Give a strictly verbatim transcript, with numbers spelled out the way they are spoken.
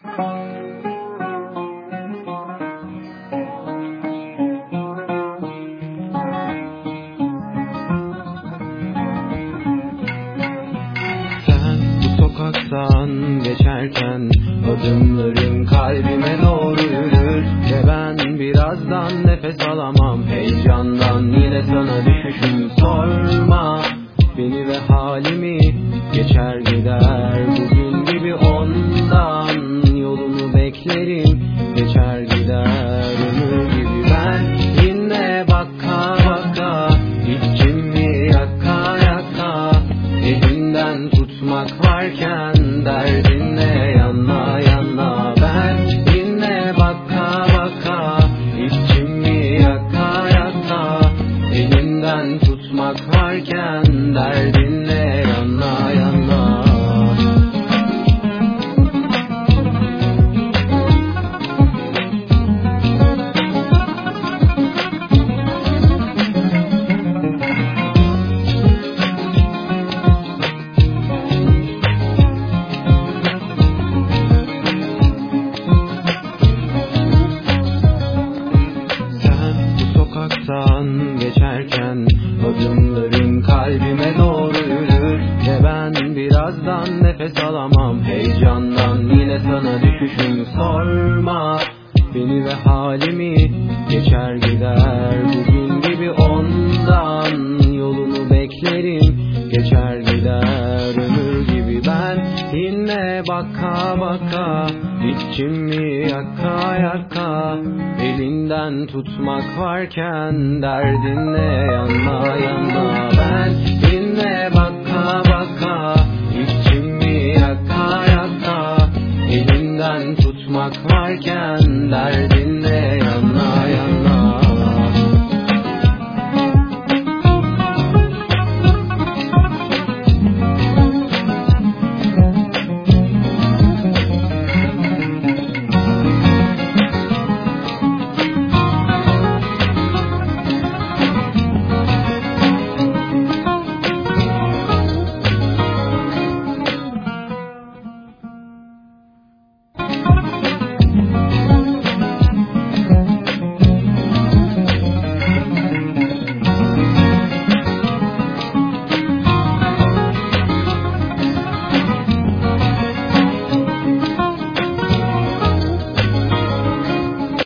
Sen bu sokaktan geçerken adımların kalbime doğru yürür ve ben birazdan nefes alamam heyecandan, yine sana düşüşüm sorma beni ve halimi, geçer gider bugün gibi ondan, yolunu beklerim geçer gider ömür gibi. Ben yine baka baka içimi yaka yaka, elinden tutmak varken derdinle yana yana. Ben yine baka baka içimi yaka yaka, elinden tutmak varken derdinle yana yana. Sokaktan geçerken adımların kalbime doğru yürür ve ben birazdan nefes alamam heyecandan, yine sana düşüşüm sorma beni ve halimi, geçer gider bugün gibi ondan, yolunu beklerim geçer gider ömür gibi. Ben yine baka baka içimi yaka yaka, elinden tutmak varken derdinle yana yana. Ben yine baka baka içimi yaka yaka, elinden tutmak varken derdinle